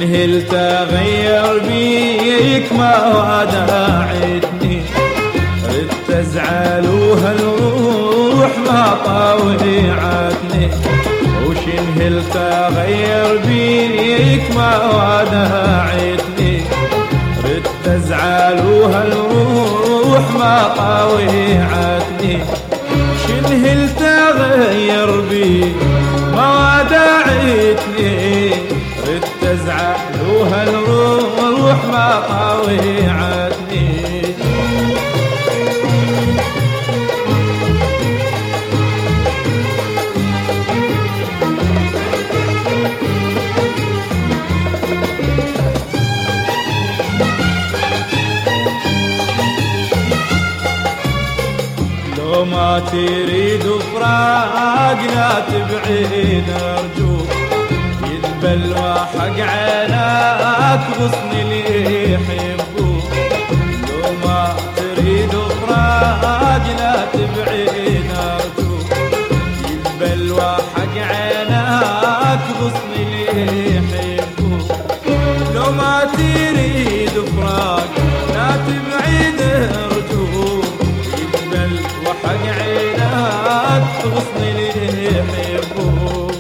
شنهلت اغير بيك ما وداعتني، ردت ازعل وهالروح ما طاوعتني. وشنهلت اغير بيك ما وداعتني، ردت ازعل وهالروح ما طاوعتني. شنهلت اغير بيك ما وداعتني، ردت ازعل وهالروح ما طاوعتني. لو ما تريد فراق لا تبعد ارجوك، يذبل حق عينك غصن اللي يحبوك. لو ما تريد فراق لا تبعد ارجوك، يذبل حق عينك غصن اللي يحبوك. لو ما تريد فراق لا تبعد ارجوك، يذبل وحق عينك غصن اللي يحبوك.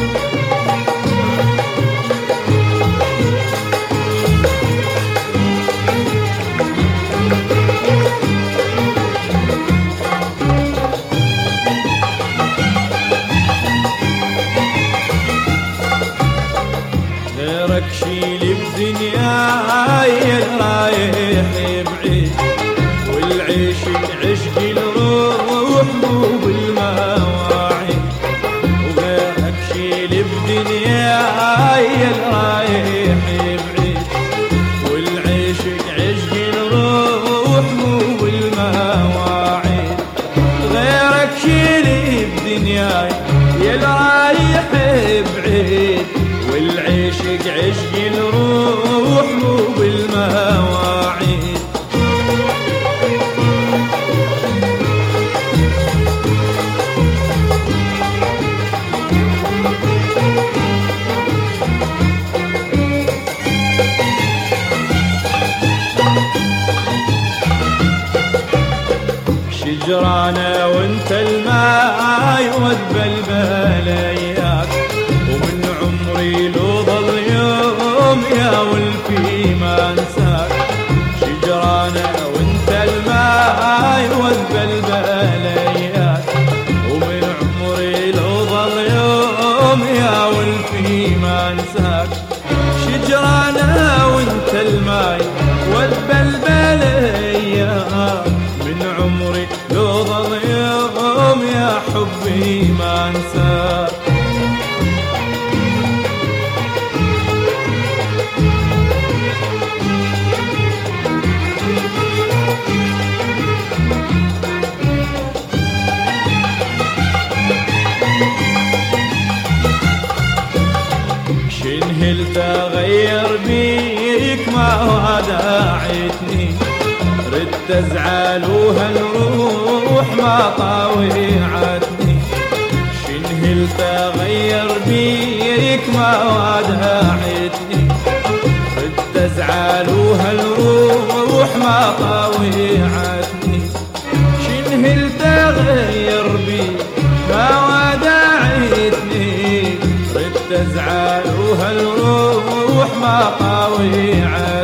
غيرك شيلي بدنياي رايح بعيد، والعيش عشق الروح مو بالمواعيد. وغيرك شيلي بدنياي رايح بعيد، والعيش عشق الروح مو بالمواعيد. غيرك شيلي بدنياي رايح بعيد، والعشق عشق الروح مو بالمواعيد. شجرانة وانت الماي وذبل اياك، ومن عمري لو ضل يوم يا ولفي ما انساك. شجرانة وانت الماي وذبل اياك، ومن عمري لو ضل يوم يا ولفي ما انساك. شجرانة وانت الماي وذبل اياك، من عمري لو ضل يوم يا حبي ما انساك. شنهلت اغير بيك ما وداعتني، ردت ازعل وهالروح ما طاوعتني. شنهلت اغير بيك ما وداعتني، ردت ازعل وهالروح ما طاوعتني. شنهلت اغير بيك ما وداعتني، ردت ازعل وهالروح ما طاوعتني.